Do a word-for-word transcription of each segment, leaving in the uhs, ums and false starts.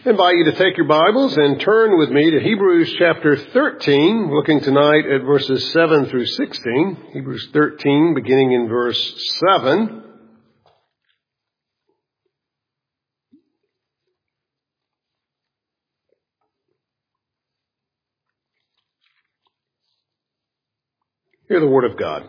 I invite you to take your Bibles and turn with me to Hebrews chapter thirteen, looking tonight at verses seven through sixteen. Hebrews thirteen, beginning in verse seven. Hear the word of God.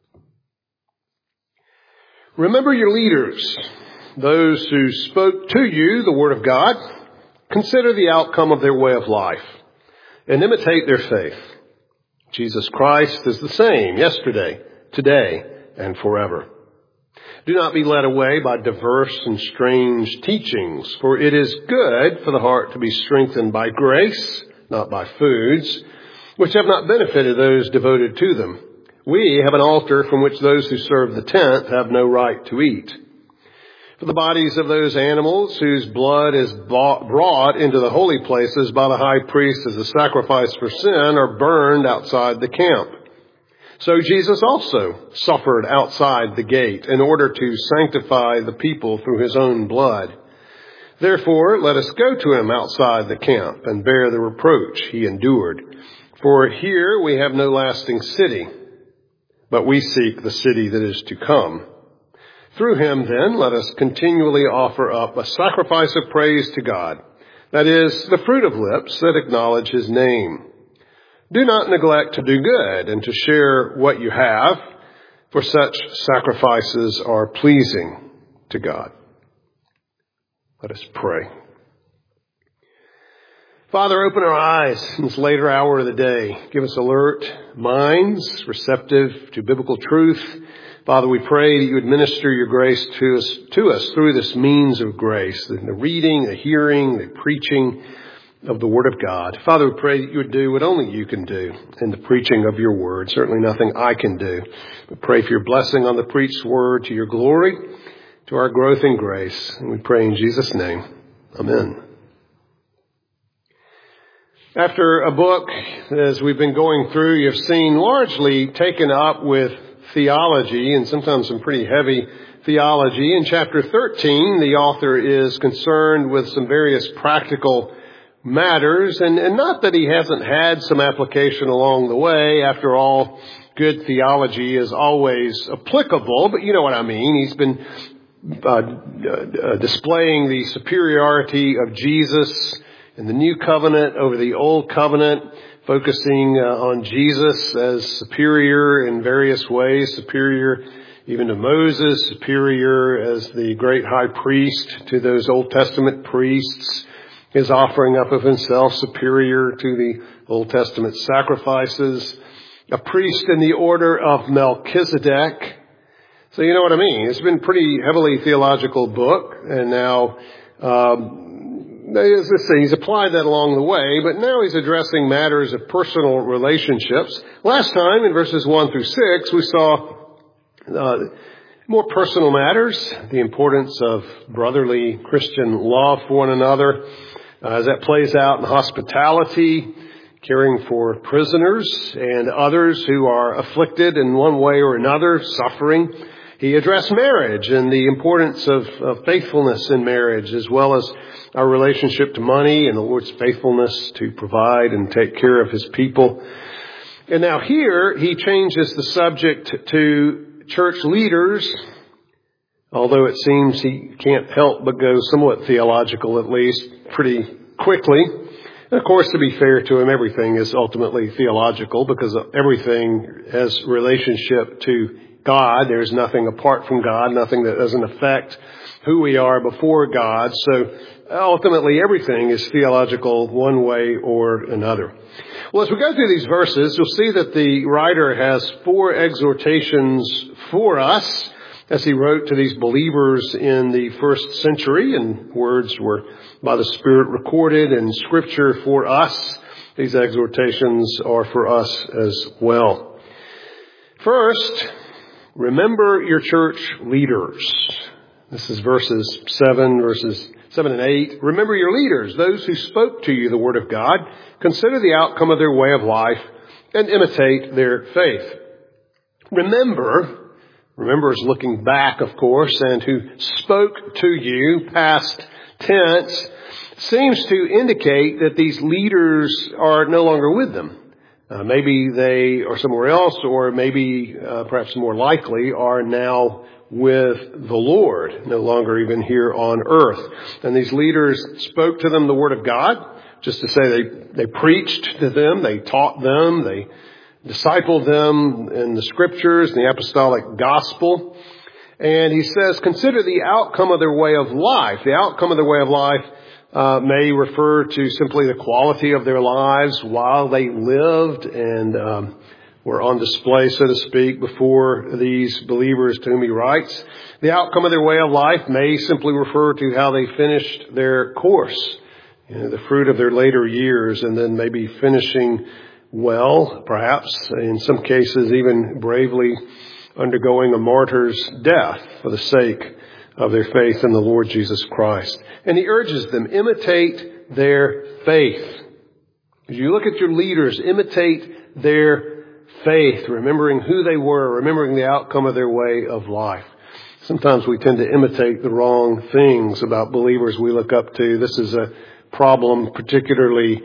Remember your leaders, those who spoke to you the word of God. Consider the outcome of their way of life and imitate their faith. Jesus Christ is the same yesterday, today, and forever. Do not be led away by diverse and strange teachings, for it is good for the heart to be strengthened by grace, not by foods, which have not benefited those devoted to them. We have an altar from which those who serve the tenth have no right to eat. For the bodies of those animals whose blood is brought into the holy places by the high priest as a sacrifice for sin are burned outside the camp. So Jesus also suffered outside the gate in order to sanctify the people through his own blood. Therefore, let us go to him outside the camp and bear the reproach he endured. For here we have no lasting city, but we seek the city that is to come. Through him, then, let us continually offer up a sacrifice of praise to God, that is, the fruit of lips that acknowledge his name. Do not neglect to do good and to share what you have, for such sacrifices are pleasing to God. Let us pray. Father, open our eyes in this later hour of the day. Give us alert minds, receptive to biblical truth. Father, we pray that you would minister your grace to us, to us through this means of grace, the reading, the hearing, the preaching of the Word of God. Father, we pray that you would do what only you can do in the preaching of your Word. Certainly nothing I can do. We pray for your blessing on the preached Word to your glory, to our growth in grace. And we pray in Jesus' name. Amen. After a book, as we've been going through, you've seen largely taken up with theology, and sometimes some pretty heavy theology. In chapter thirteen, the author is concerned with some various practical matters, and, and not that he hasn't had some application along the way. After all, good theology is always applicable, but you know what I mean. He's been uh, uh, displaying the superiority of Jesus in the new covenant over the old covenant, focusing uh, on Jesus as superior in various ways, superior even to Moses, superior as the great high priest to those Old Testament priests, his offering up of himself superior to the Old Testament sacrifices, a priest in the order of Melchizedek. So you know what I mean. It's been a pretty heavily theological book, and now um As I say, he's applied that along the way, but now he's addressing matters of personal relationships. Last time, in verses one through six, we saw uh, more personal matters, the importance of brotherly Christian love for one another, uh, as that plays out in hospitality, caring for prisoners and others who are afflicted in one way or another, suffering. He addressed marriage and the importance of, of faithfulness in marriage, as well as our relationship to money and the Lord's faithfulness to provide and take care of his people. And now here he changes the subject to church leaders, although it seems he can't help but go somewhat theological, at least pretty quickly. And of course, to be fair to him, everything is ultimately theological because everything has relationship to God. There's nothing apart from God, nothing that doesn't affect who we are before God. So ultimately everything is theological one way or another. Well, as we go through these verses, you'll see that the writer has four exhortations for us as he wrote to these believers in the first century, and words were by the Spirit recorded in Scripture for us. These exhortations are for us as well. First, remember your church leaders. This is verses seven, verses seven and eight. Remember your leaders, those who spoke to you the word of God. Consider the outcome of their way of life and imitate their faith. Remember, remember is looking back, of course, and who spoke to you, past tense. seems to indicate that these leaders are no longer with them. Uh, maybe they are somewhere else, or maybe, uh, perhaps more likely, are now with the Lord, no longer even here on earth. And these leaders spoke to them the Word of God, just to say they, they preached to them, they taught them, they discipled them in the Scriptures, in the apostolic gospel. And he says, consider the outcome of their way of life. The outcome of their way of life uh, may refer to simply the quality of their lives while they lived and um, were on display, so to speak, before these believers to whom he writes. The outcome of their way of life may simply refer to how they finished their course, you know, the fruit of their later years, and then maybe finishing well, perhaps, in some cases even bravely undergoing a martyr's death for the sake of their faith in the Lord Jesus Christ. And he urges them, imitate their faith. As you look at your leaders, imitate their faith, remembering who they were, remembering the outcome of their way of life. Sometimes we tend to imitate the wrong things about believers we look up to. This is a problem particularly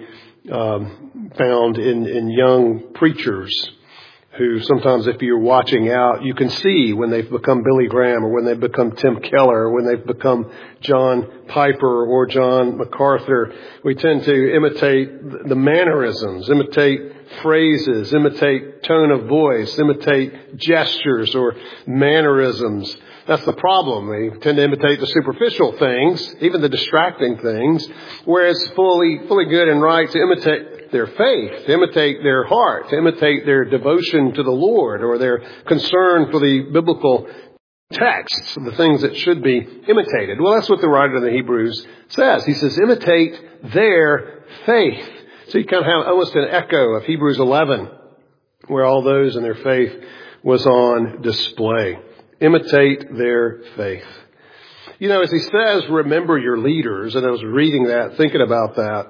um, found in, in young preachers, who sometimes, if you're watching out, you can see when they've become Billy Graham, or when they've become Tim Keller, or when they've become John Piper or John MacArthur. We tend to imitate the mannerisms, imitate phrases, imitate tone of voice, imitate gestures or mannerisms. That's the problem. We tend to imitate the superficial things, even the distracting things, whereas fully, fully good and right to imitate their faith, to imitate their heart, to imitate their devotion to the Lord, or their concern for the biblical texts, the things that should be imitated. Well, that's what the writer of the Hebrews says. He says, imitate their faith. So you kind of have almost an echo of Hebrews eleven, where all those in their faith was on display. Imitate their faith. You know, as he says, remember your leaders, and I was reading that, thinking about that,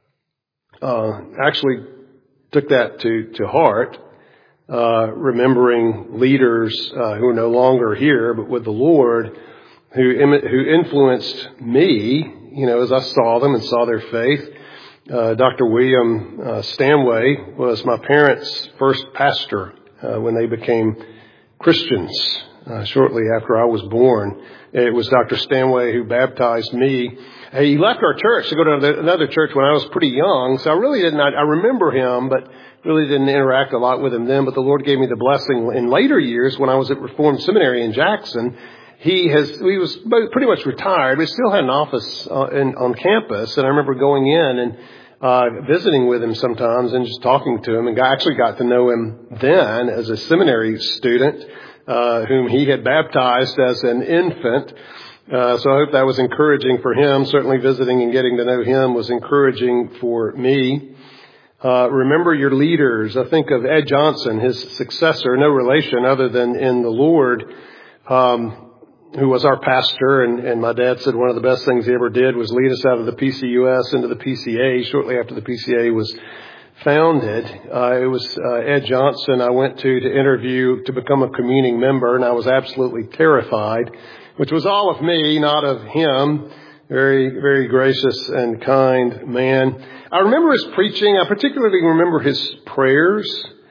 Uh, actually took that to, to heart, uh, remembering leaders, uh, who are no longer here, but with the Lord, who, Im- who influenced me, you know, as I saw them and saw their faith. Uh, Doctor William uh, Stanway was my parents' first pastor, uh, when they became Christians, uh, shortly after I was born. It was Doctor Stanway who baptized me. He left our church to go to another church when I was pretty young, so I really didn't, I remember him, but really didn't interact a lot with him then. But the Lord gave me the blessing in later years when I was at Reformed Seminary in Jackson. He has, he was pretty much retired, but still had an office uh, in, on campus. And I remember going in and uh, visiting with him sometimes and just talking to him, and got, actually got to know him then as a seminary student, uh, whom he had baptized as an infant. Uh, so I hope that was encouraging for him. Certainly visiting and getting to know him was encouraging for me. Uh, remember your leaders. I think of Ed Johnson, his successor, no relation other than in the Lord, um, who was our pastor. And, and my dad said one of the best things he ever did was lead us out of the P C U S into the P C A shortly after the P C A was founded. Uh, it was uh, Ed Johnson I went to to interview to become a communing member, and I was absolutely terrified, which was all of me, not of him. Very, very gracious and kind man. I remember his preaching. I particularly remember his prayers.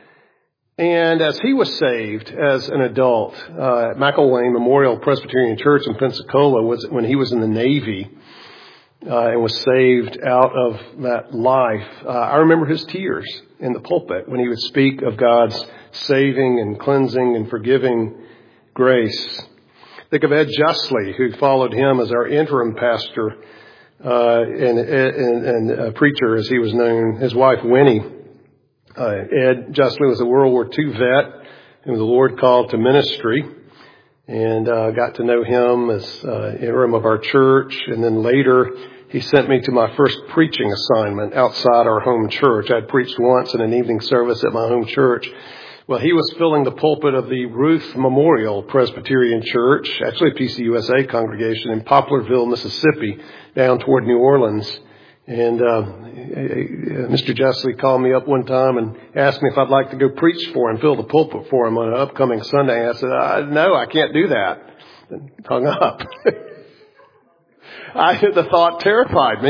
And as he was saved as an adult, uh, at McElwain Memorial Presbyterian Church in Pensacola, was when he was in the Navy, uh, and was saved out of that life. Uh, I remember his tears in the pulpit when he would speak of God's saving and cleansing and forgiving grace. Think of Ed Justly, who followed him as our interim pastor, uh, and, and, and a preacher, as he was known. His wife, Winnie. Uh, Ed Justly was a World War Two vet whom the Lord called to ministry, and uh, got to know him as uh, interim of our church. And then later, he sent me to my first preaching assignment outside our home church. I'd preached once in an evening service at my home church. Well, he was filling the pulpit of the Ruth Memorial Presbyterian Church, actually a P C U S A congregation in Poplarville, Mississippi, down toward New Orleans. And uh, Mister Justly called me up one time and asked me if I'd like to go preach for him, fill the pulpit for him on an upcoming Sunday. And I said, uh, no, I can't do that. And hung up. I, the thought terrified me.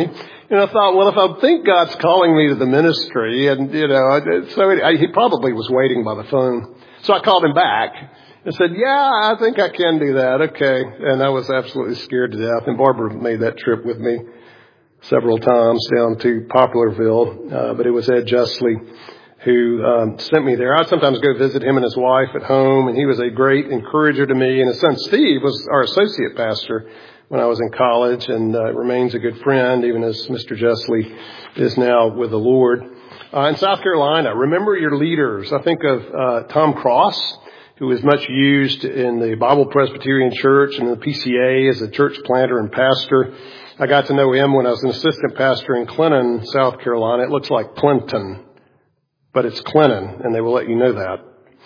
And I thought, well, if I think God's calling me to the ministry, and, you know, I, so I, he probably was waiting by the phone. So I called him back and said, yeah, I think I can do that. Okay. And I was absolutely scared to death. And Barbara made that trip with me several times down to Poplarville. Uh, but it was Ed Justly who um, sent me there. I'd sometimes go visit him and his wife at home, and he was a great encourager to me. And his son Steve was our associate pastor when I was in college, and uh, remains a good friend, even as Mister Justly is now with the Lord. Uh, in South Carolina, remember your leaders. I think of uh, Tom Cross, who is much used in the Bible Presbyterian Church and the P C A as a church planter and pastor. I got to know him when I was an assistant pastor in Clinton, South Carolina. It looks like Clinton, but it's Clinton, and they will let you know that.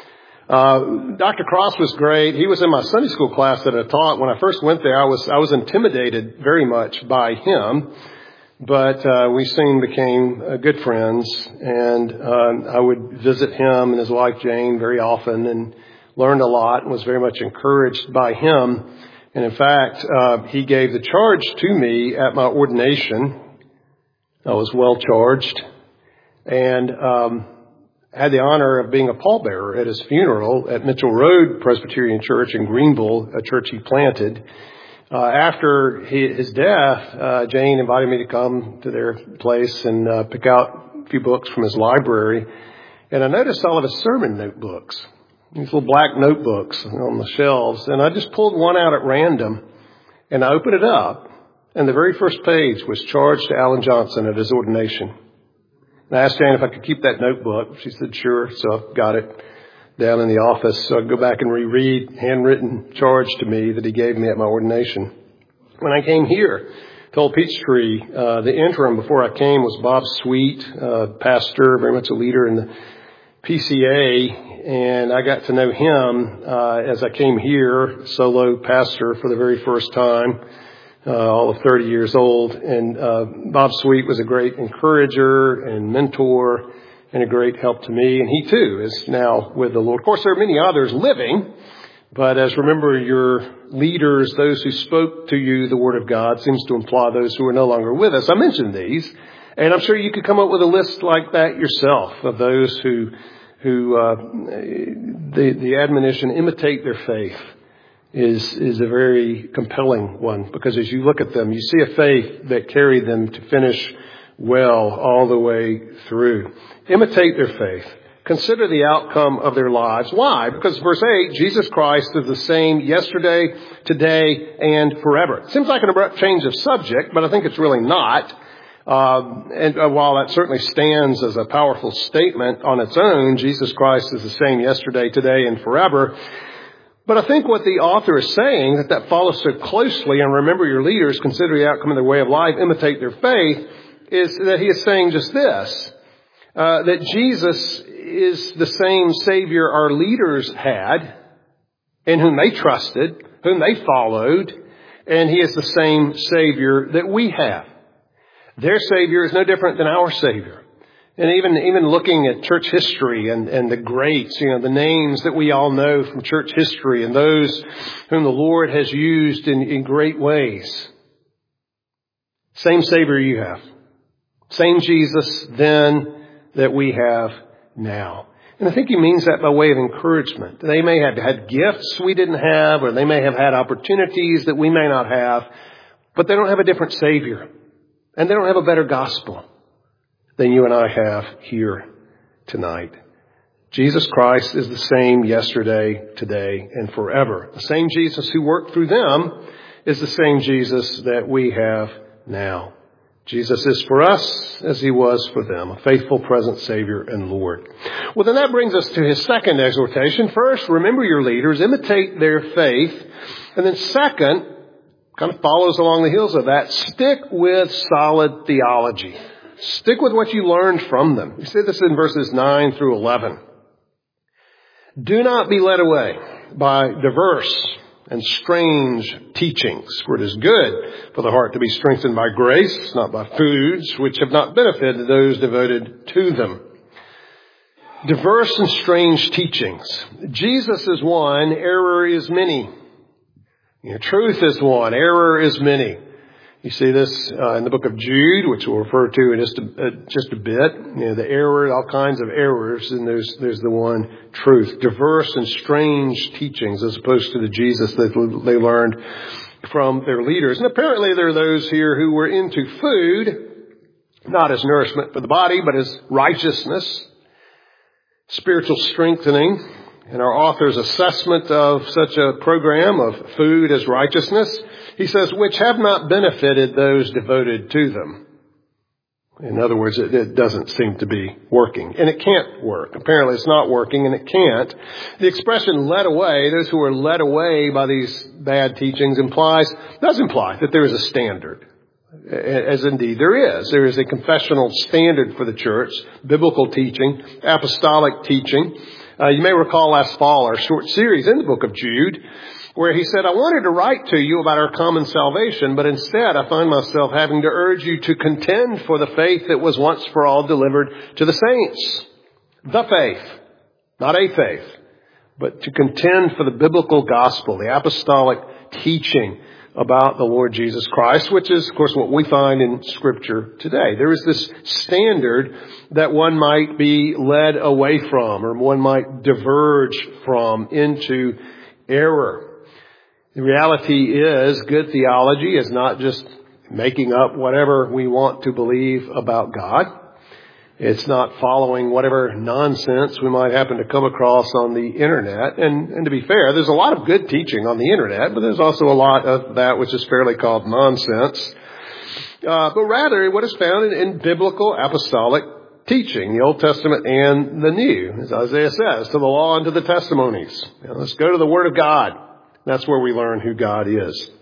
Uh, Doctor Cross was great. He was in my Sunday school class that I taught. When I first went there, I was, I was intimidated very much by him, but, uh, we soon became uh, good friends, and, uh, I would visit him and his wife Jane very often and learned a lot and was very much encouraged by him. And in fact, uh, he gave the charge to me at my ordination. I was well charged, and, um, had the honor of being a pallbearer at his funeral at Mitchell Road Presbyterian Church in Greenville, a church he planted. Uh, after his death, uh, Jane invited me to come to their place and uh, pick out a few books from his library. And I noticed all of his sermon notebooks, these little black notebooks on the shelves. And I just pulled one out at random, and I opened it up, and the very first page was charged to Alan Johnson at his ordination. And I asked Jane if I could keep that notebook. She said, sure. So I got it down in the office. So I'd go back and reread handwritten charge to me that he gave me at my ordination. When I came here to Old Peachtree, uh, the interim before I came was Bob Sweet, uh, pastor, very much a leader in the P C A. And I got to know him, uh, as I came here, solo pastor for the very first time. Uh, all of thirty years old. And, uh, Bob Sweet was a great encourager and mentor and a great help to me. And he too is now with the Lord. Of course, there are many others living, but as remember your leaders, those who spoke to you the word of God, seems to imply those who are no longer with us. I mentioned these, and I'm sure you could come up with a list like that yourself of those who, who, uh, the, the admonition, imitate their faith, is is a very compelling one, because as you look at them, you see a faith that carried them to finish well all the way through. Imitate their faith. Consider the outcome of their lives. Why? Because verse eight, Jesus Christ is the same yesterday, today, and forever. It seems like an abrupt change of subject, but I think it's really not. Um, and uh, while that certainly stands as a powerful statement on its own, Jesus Christ is the same yesterday, today, and forever. But I think what the author is saying, that that follows so closely, and remember your leaders, consider the outcome of their way of life, imitate their faith, is that he is saying just this, uh, that Jesus is the same Savior our leaders had, in whom they trusted, whom they followed, and he is the same Savior that we have. Their Savior is no different than our Savior. And even, even looking at church history and, and the greats, you know, the names that we all know from church history and those whom the Lord has used in, in great ways. Same Savior you have. Same Jesus then that we have now. And I think he means that by way of encouragement. They may have had gifts we didn't have, or they may have had opportunities that we may not have, but they don't have a different Savior. And they don't have a better gospel than you and I have here tonight. Jesus Christ is the same yesterday, today, and forever. The same Jesus who worked through them is the same Jesus that we have now. Jesus is for us as he was for them, a faithful, present Savior and Lord. Well, then that brings us to his second exhortation. First, remember your leaders, imitate their faith. And then second, kind of follows along the heels of that, stick with solid theology. Stick with what you learned from them. You see this in verses nine through eleven. Do not be led away by diverse and strange teachings, for it is good for the heart to be strengthened by grace, not by foods which have not benefited those devoted to them. Diverse and strange teachings. Jesus is one, error is many. You know, truth is one, error is many. You see this uh, in the book of Jude, which we'll refer to in just a, uh, just a bit. You know, the error, all kinds of errors, and there's there's the one truth. Diverse and strange teachings as opposed to the Jesus that they learned from their leaders. And apparently there are those here who were into food, not as nourishment for the body, but as righteousness, spiritual strengthening. In our author's assessment of such a program of food as righteousness, he says, which have not benefited those devoted to them. In other words, it, it doesn't seem to be working. And it can't work. Apparently it's not working and it can't. The expression led away, those who are led away by these bad teachings implies, does imply that there is a standard. As indeed there is. There is a confessional standard for the church, biblical teaching, apostolic teaching. Uh, you may recall last fall our short series in the book of Jude, where he said, I wanted to write to you about our common salvation, but instead I find myself having to urge you to contend for the faith that was once for all delivered to the saints. The faith, not a faith, but to contend for the biblical gospel, the apostolic teaching about the Lord Jesus Christ, which is, of course, what we find in Scripture today. There is this standard that one might be led away from, or one might diverge from into error. The reality is, good theology is not just making up whatever we want to believe about God. It's not following whatever nonsense we might happen to come across on the internet. And, and to be fair, there's a lot of good teaching on the internet, but there's also a lot of that which is fairly called nonsense. Uh, but rather what is found in, in biblical apostolic teaching, the Old Testament and the New, as Isaiah says, to the law and to the testimonies. You know, let's go to the Word of God. That's where we learn who God is.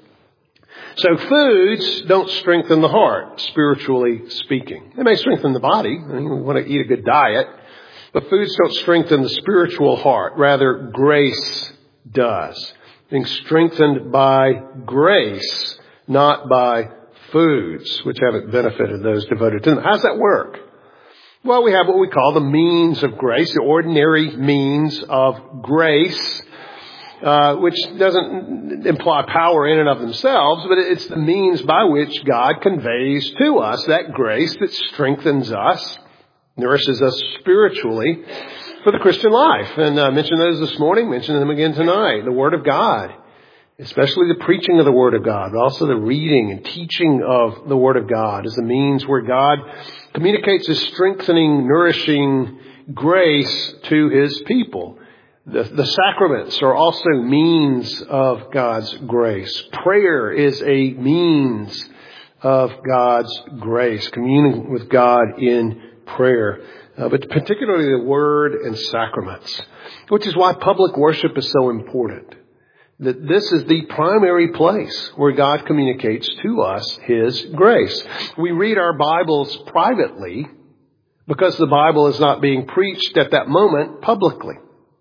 So foods don't strengthen the heart, spiritually speaking. They may strengthen the body. I mean, we want to eat a good diet. But foods don't strengthen the spiritual heart. Rather, grace does. Being strengthened by grace, not by foods, which haven't benefited those devoted to them. How does that work? Well, we have what we call the means of grace, the ordinary means of grace. Uh, which doesn't imply power in and of themselves, but it's the means by which God conveys to us that grace that strengthens us, nourishes us spiritually for the Christian life. And I mentioned those this morning, mentioned them again tonight. The Word of God, especially the preaching of the Word of God, but also the reading and teaching of the Word of God is the means where God communicates His strengthening, nourishing grace to His people. The, the sacraments are also means of God's grace. Prayer is a means of God's grace, communing with God in prayer, uh, but particularly the Word and sacraments, which is why public worship is so important. That this is the primary place where God communicates to us His grace. We read our Bibles privately because the Bible is not being preached at that moment publicly.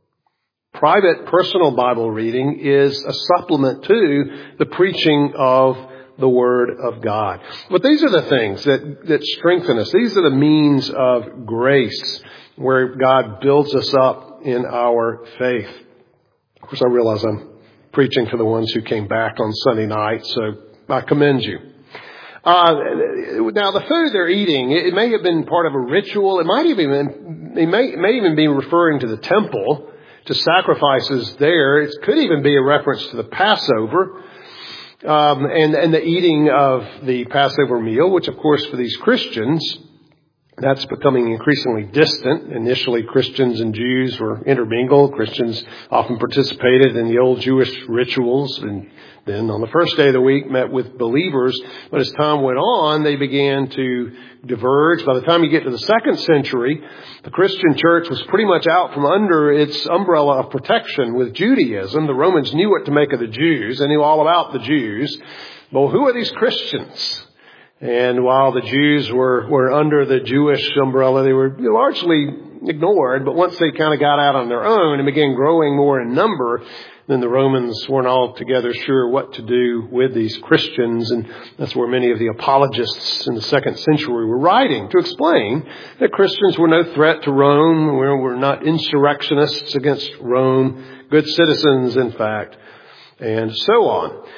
Private, personal Bible reading is a supplement to the preaching of the Word of God. But these are the things that, that strengthen us. These are the means of grace where God builds us up in our faith. Of course, I realize I'm preaching for the ones who came back on Sunday night, so I commend you. Uh, now, the food they're eating, it may have been part of a ritual. It might even been, it may, it may even be referring to the temple, to sacrifices there. It could even be a reference to the Passover um, and, and the eating of the Passover meal, which, of course, for these Christians, that's becoming increasingly distant. Initially, Christians and Jews were intermingled. Christians often participated in the old Jewish rituals and then on the first day of the week met with believers. But as time went on, they began to diverge. By the time you get to the second century, the Christian church was pretty much out from under its umbrella of protection with Judaism. The Romans knew what to make of the Jews. They knew all about the Jews. Well, who are these Christians? And while the Jews were, were under the Jewish umbrella, they were largely ignored. But once they kind of got out on their own and began growing more in number, then the Romans weren't altogether sure what to do with these Christians. And that's where many of the apologists in the second century were writing to explain that Christians were no threat to Rome. We were not insurrectionists against Rome, good citizens, in fact, and so on.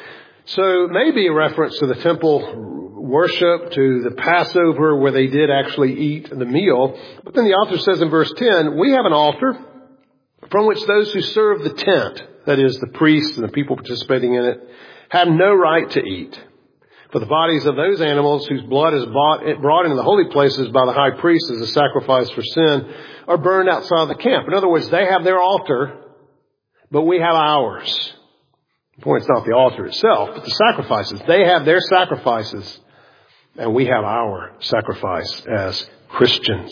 So maybe a reference to the temple worship, to the Passover where they did actually eat the meal. But then the author says in verse ten, we have an altar from which those who serve the tent, that is the priests and the people participating in it, have no right to eat. For the bodies of those animals whose blood is bought, brought into the holy places by the high priest as a sacrifice for sin are burned outside the camp. In other words, they have their altar, but we have ours. The point is not the altar itself, but the sacrifices. They have their sacrifices, and we have our sacrifice as Christians.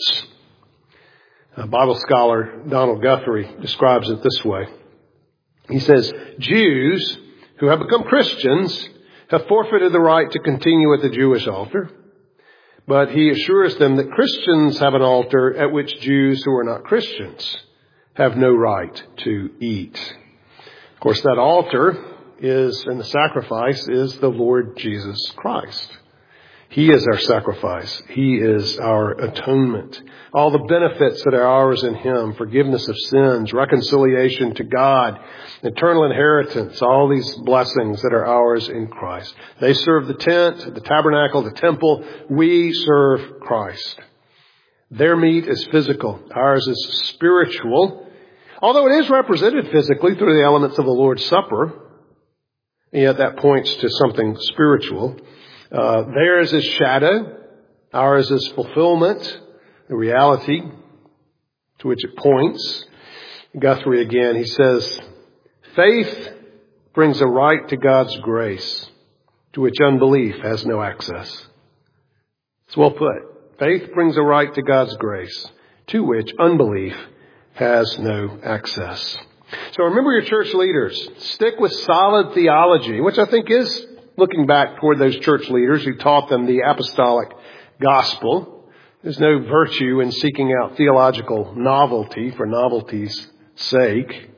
A Bible scholar, Donald Guthrie, describes it this way. He says, Jews who have become Christians have forfeited the right to continue at the Jewish altar, but he assures them that Christians have an altar at which Jews who are not Christians have no right to eat. Of course, that altar is, and the sacrifice is the Lord Jesus Christ. He is our sacrifice. He is our atonement. All the benefits that are ours in Him, forgiveness of sins, reconciliation to God, eternal inheritance, all these blessings that are ours in Christ. They serve the tent, the tabernacle, the temple. We serve Christ. Their meat is physical. Ours is spiritual. Although it is represented physically through the elements of the Lord's Supper, and yet that points to something spiritual. Uh, theirs is shadow. Ours is fulfillment, the reality to which it points. Guthrie again, he says, faith brings a right to God's grace to which unbelief has no access. It's well put. Faith brings a right to God's grace to which unbelief has no access. So remember your church leaders. Stick with solid theology, which I think is looking back toward those church leaders who taught them the apostolic gospel. There's no virtue in seeking out theological novelty for novelty's sake.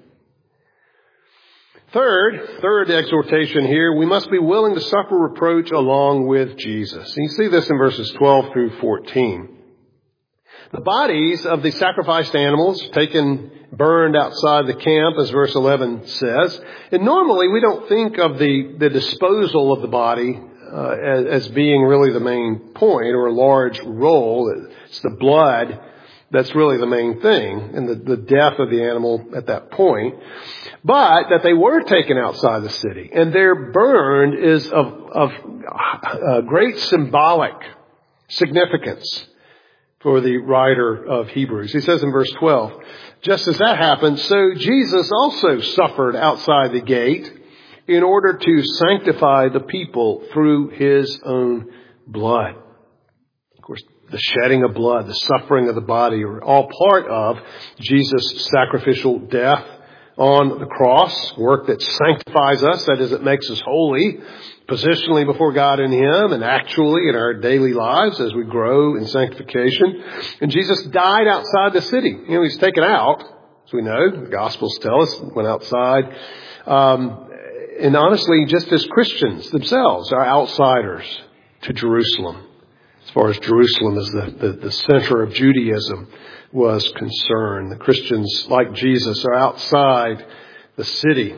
Third, third exhortation here, we must be willing to suffer reproach along with Jesus. And you see this in verses twelve through fourteen. The bodies of the sacrificed animals taken, burned outside the camp, as verse eleven says. And normally we don't think of the, the disposal of the body uh, as, as being really the main point or a large role. It's the blood that's really the main thing, and the, the death of the animal at that point. But that they were taken outside the city, and their burn is of, of uh, great symbolic significance for the writer of Hebrews. He says in verse twelve, just as that happened, so Jesus also suffered outside the gate in order to sanctify the people through His own blood. Of course, the shedding of blood, the suffering of the body are all part of Jesus' sacrificial death on the cross, work that sanctifies us, that is, it makes us holy, positionally before God in Him and actually in our daily lives as we grow in sanctification. And Jesus died outside the city. You know, He's taken out, as we know, the Gospels tell us, went outside. Um, and honestly, just as Christians themselves are outsiders to Jerusalem, as far as Jerusalem as the, the, the center of Judaism was concerned. The Christians, like Jesus, are outside the city.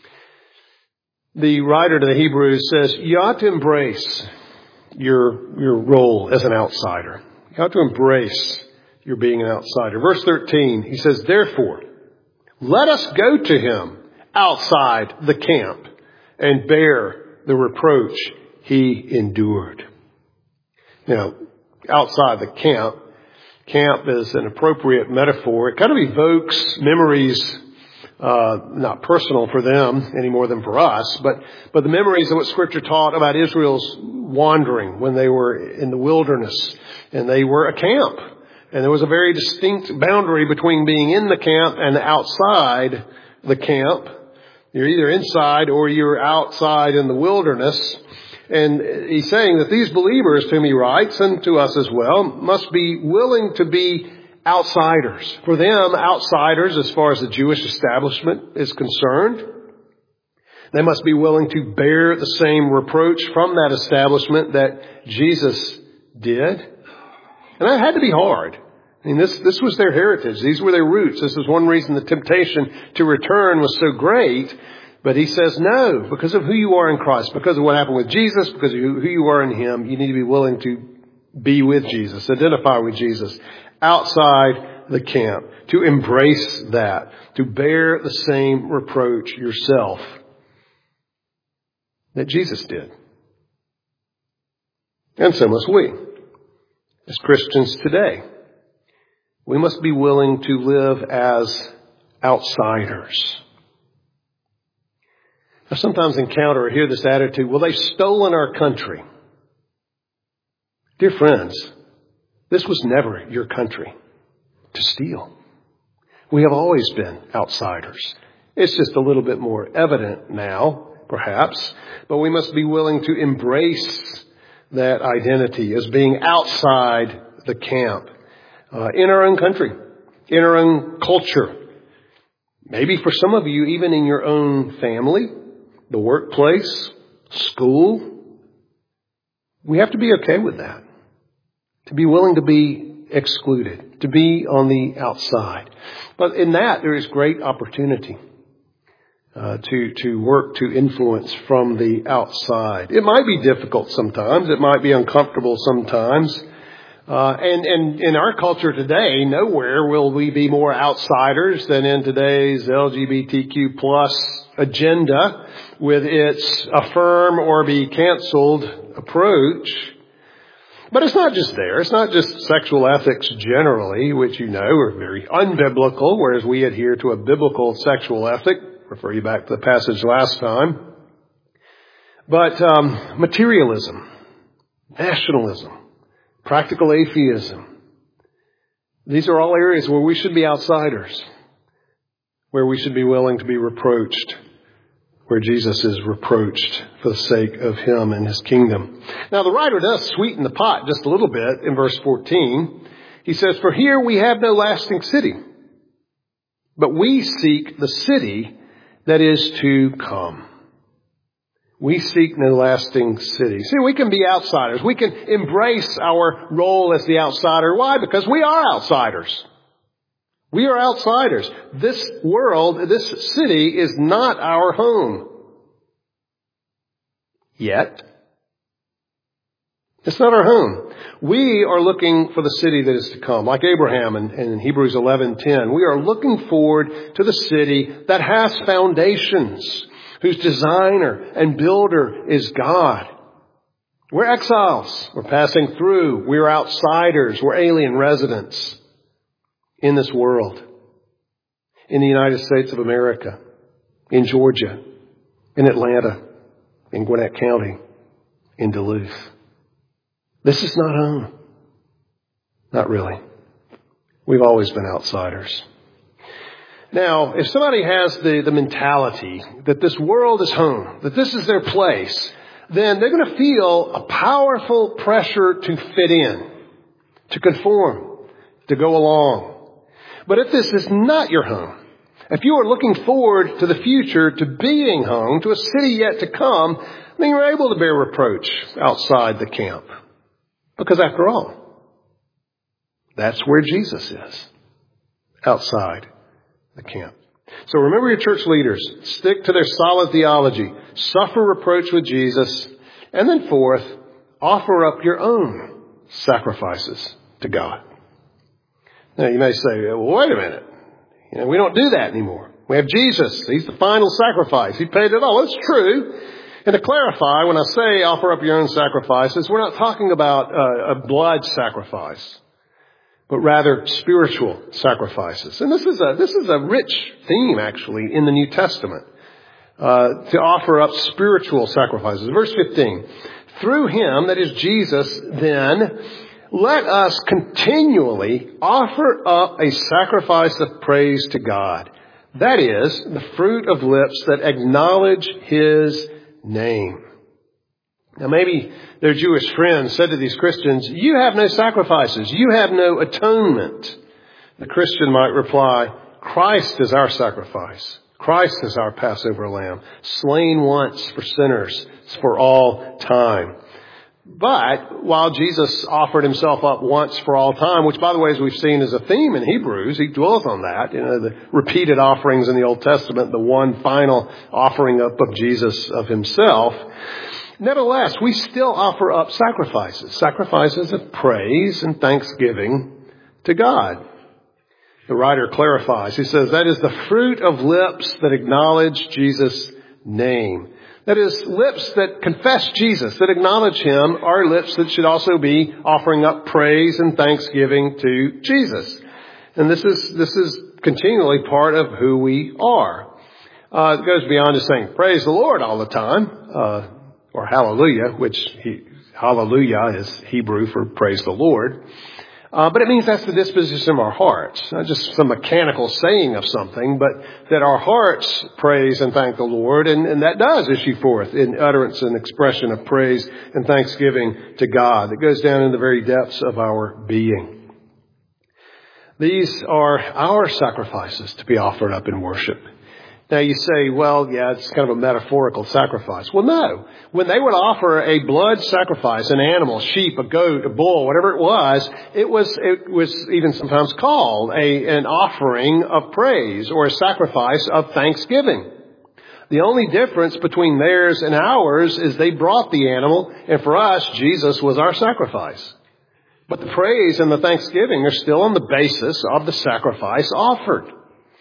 The writer to the Hebrews says, you ought to embrace your, your role as an outsider. You ought to embrace your being an outsider. Verse thirteen, he says, therefore, let us go to him outside the camp and bear the reproach he endured. Now, outside the camp, camp is an appropriate metaphor. It kind of evokes memories, uh, not personal for them any more than for us, but, but the memories of what Scripture taught about Israel's wandering when they were in the wilderness and they were a camp. And there was a very distinct boundary between being in the camp and outside the camp. You're either inside or you're outside in the wilderness. And he's saying that these believers, to whom he writes, and to us as well, must be willing to be outsiders. For them, outsiders, as far as the Jewish establishment is concerned, they must be willing to bear the same reproach from that establishment that Jesus did. And that had to be hard. I mean, this, this was their heritage. These were their roots. This is one reason the temptation to return was so great. But he says, no, because of who you are in Christ, because of what happened with Jesus, because of who you are in him, you need to be willing to be with Jesus, identify with Jesus outside the camp, to embrace that, to bear the same reproach yourself that Jesus did. And so must we, as Christians today. We must be willing to live as outsiders. I sometimes encounter or hear this attitude, well, they've stolen our country. Dear friends, this was never your country to steal. We have always been outsiders. It's just a little bit more evident now, perhaps, but we must be willing to embrace that identity as being outside the camp, uh, in our own country, in our own culture. Maybe for some of you, even in your own family, the workplace, school. We have to be okay with that. To be willing to be excluded, to be on the outside. But in that, there is great opportunity uh, to, to work to influence from the outside. It might be difficult sometimes. It might be uncomfortable sometimes. Uh, and, and in our culture today, nowhere will we be more outsiders than in today's L G B T Q plus agenda with its affirm or be canceled approach. But it's not just there. It's not just sexual ethics generally, which you know are very unbiblical, whereas we adhere to a biblical sexual ethic. Refer you back to the passage last time. But um, materialism, nationalism, practical atheism. These are all areas where we should be outsiders, where we should be willing to be reproached, where Jesus is reproached for the sake of him and his kingdom. Now the writer does sweeten the pot just a little bit in verse fourteen. He says, for here we have no lasting city, but we seek the city that is to come. We seek no lasting city. See, we can be outsiders. We can embrace our role as the outsider. Why? Because we are outsiders. We are outsiders. This world, this city is not our home. Yet. It's not our home. We are looking for the city that is to come. Like Abraham in, in Hebrews eleven ten. We are looking forward to the city that has foundations, whose designer and builder is God. We're exiles. We're passing through. We're outsiders. We're alien residents in this world, in the United States of America, in Georgia, in Atlanta, in Gwinnett County, in Duluth. This is not home. Not really. We've always been outsiders. Now, if somebody has the, the mentality that this world is home, that this is their place, then they're going to feel a powerful pressure to fit in, to conform, to go along. But if this is not your home, if you are looking forward to the future, to being home, to a city yet to come, then you're able to bear reproach outside the camp. Because after all, that's where Jesus is, outside the camp. So remember your church leaders. Stick to their solid theology. Suffer reproach with Jesus. And then fourth, offer up your own sacrifices to God. Now you may say, well, wait a minute. You know, we don't do that anymore. We have Jesus. He's the final sacrifice. He paid it all. That's true. And to clarify, when I say offer up your own sacrifices, we're not talking about uh, a blood sacrifice, but rather spiritual sacrifices. And this is a this is a rich theme, actually, in the New Testament, uh, to offer up spiritual sacrifices. Verse fifteen, through him, that is Jesus, then, let us continually offer up a sacrifice of praise to God. That is, the fruit of lips that acknowledge his name. Now maybe their Jewish friends said to these Christians, you have no sacrifices. You have no atonement. The Christian might reply, Christ is our sacrifice. Christ is our Passover lamb, slain once for sinners for all time. But while Jesus offered himself up once for all time, which by the way, as we've seen is a theme in Hebrews, he dwells on that, you know, the repeated offerings in the Old Testament, the one final offering up of Jesus of himself. Nevertheless, we still offer up sacrifices, sacrifices of praise and thanksgiving to God. The writer clarifies. He says, that is the fruit of lips that acknowledge Jesus' name. That is, lips that confess Jesus, that acknowledge him, are lips that should also be offering up praise and thanksgiving to Jesus. And this is, this is continually part of who we are. Uh, it goes beyond just saying praise the Lord all the time, uh, or hallelujah, which he, hallelujah is Hebrew for praise the Lord. Uh, but it means that's the disposition of our hearts, not just some mechanical saying of something, but that our hearts praise and thank the Lord, and, and that does issue forth in utterance and expression of praise and thanksgiving to God that goes down in the very depths of our being. These are our sacrifices to be offered up in worship. Now you say, well, yeah, it's kind of a metaphorical sacrifice. Well, no. When they would offer a blood sacrifice, an animal, sheep, a goat, a bull, whatever it was, it was, it was even sometimes called a, an offering of praise or a sacrifice of thanksgiving. The only difference between theirs and ours is they brought the animal, and for us, Jesus was our sacrifice. But the praise and the thanksgiving are still on the basis of the sacrifice offered.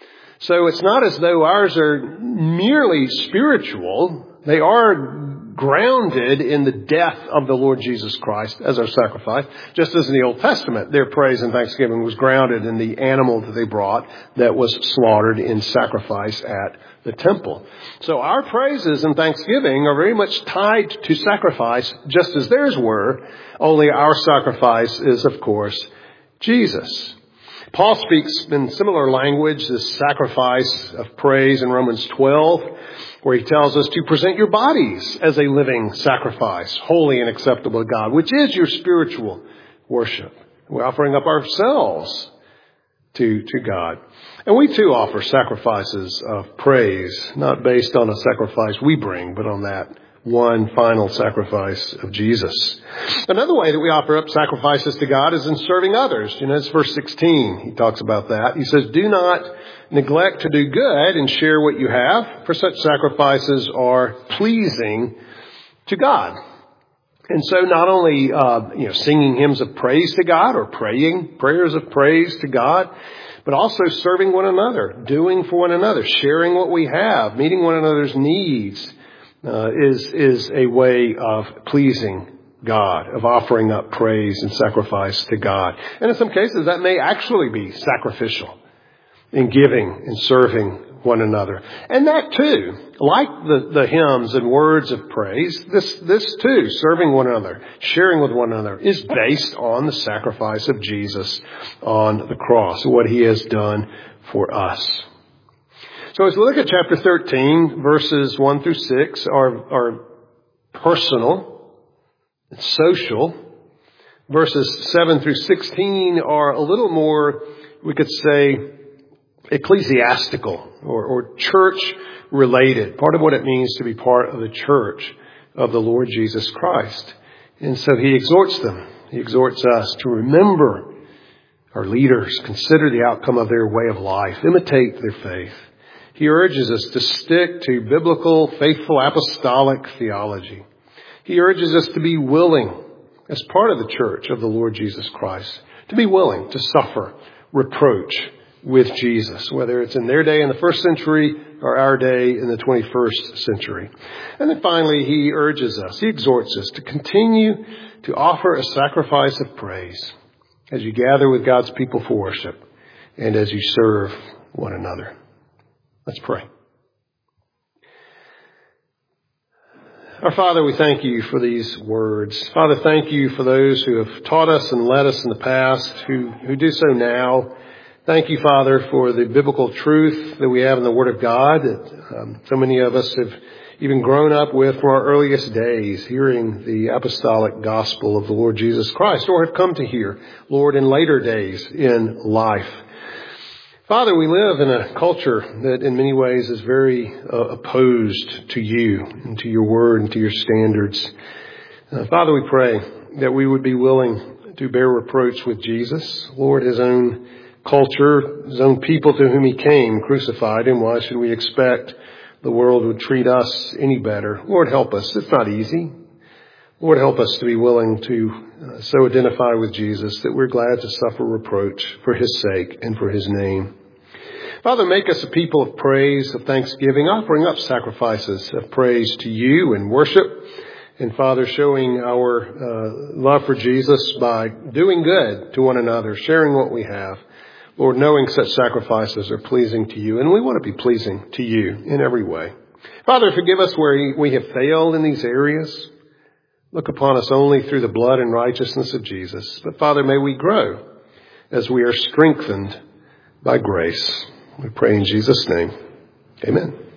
So it's not as though ours are merely spiritual. They are grounded in the death of the Lord Jesus Christ as our sacrifice. Just as in the Old Testament, their praise and thanksgiving was grounded in the animal that they brought that was slaughtered in sacrifice at the temple. So our praises and thanksgiving are very much tied to sacrifice, just as theirs were, only our sacrifice is, of course, Jesus. Paul speaks in similar language, this sacrifice of praise in Romans twelve, where he tells us to present your bodies as a living sacrifice, holy and acceptable to God, which is your spiritual worship. We're offering up ourselves to, to God. And we too offer sacrifices of praise, not based on a sacrifice we bring, but on that one final sacrifice of Jesus. Another way that we offer up sacrifices to God is in serving others. You know, it's verse sixteen. He talks about that. He says, do not neglect to do good and share what you have, for such sacrifices are pleasing to God. And so not only, uh, you know, singing hymns of praise to God or praying prayers of praise to God, but also serving one another, doing for one another, sharing what we have, meeting one another's needs, Uh, is is a way of pleasing God, of offering up praise and sacrifice to God. And in some cases, that may actually be sacrificial in giving and serving one another. And that too, like the, the hymns and words of praise, this, this too, serving one another, sharing with one another, is based on the sacrifice of Jesus on the cross, what he has done for us. So as we look at chapter thirteen, verses one through six are, are personal and social. Verses seven through sixteen are a little more, we could say, ecclesiastical or, or church-related. Part of what it means to be part of the church of the Lord Jesus Christ. And so he exhorts them. He exhorts us to remember our leaders, consider the outcome of their way of life, imitate their faith. He urges us to stick to biblical, faithful, apostolic theology. He urges us to be willing, as part of the church of the Lord Jesus Christ, to be willing to suffer reproach with Jesus, whether it's in their day in the first century or our day in the twenty-first century. And then finally, he urges us, he exhorts us to continue to offer a sacrifice of praise as you gather with God's people for worship and as you serve one another. Let's pray. Our Father, we thank you for these words. Father, thank you for those who have taught us and led us in the past, who, who do so now. Thank you, Father, for the biblical truth that we have in the Word of God that um, so many of us have even grown up with from our earliest days, hearing the apostolic gospel of the Lord Jesus Christ, or have come to hear, Lord, in later days in life. Father, we live in a culture that in many ways is very uh, opposed to you and to your word and to your standards. Uh, Father, we pray that we would be willing to bear reproach with Jesus. Lord, his own culture, his own people to whom he came, crucified him. Why should we expect the world would treat us any better? Lord, help us. It's not easy. Lord, help us to be willing to uh, so identify with Jesus that we're glad to suffer reproach for his sake and for his name. Father, make us a people of praise, of thanksgiving, offering up sacrifices of praise to you and worship. And Father, showing our uh, love for Jesus by doing good to one another, sharing what we have. Lord, knowing such sacrifices are pleasing to you, and we want to be pleasing to you in every way. Father, forgive us where we have failed in these areas. Look upon us only through the blood and righteousness of Jesus. But Father, may we grow as we are strengthened by grace. We pray in Jesus' name. Amen.